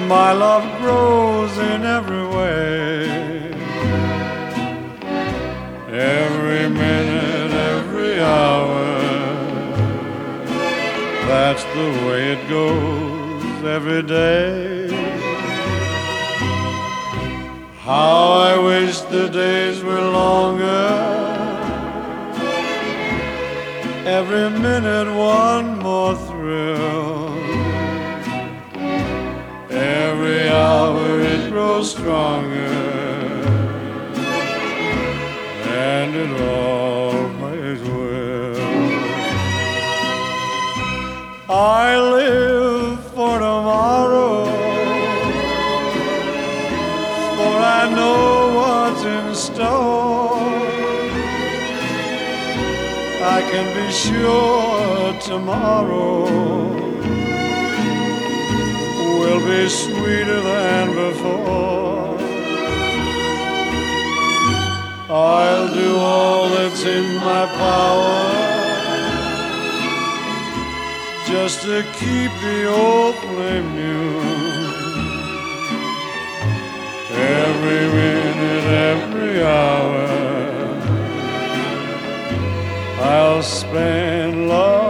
my love grows in every way. Every minute, every hour, that's the way it goes every day. How I wish the days were longer, every minute one more thrill. Every hour it grows stronger, and it always will. I live for tomorrow, for I know what's in store. I can be sure tomorrow will be sweeter than before. I'll do all that's in my power just to keep the old flame new. Every minute, every hour, I'll spend love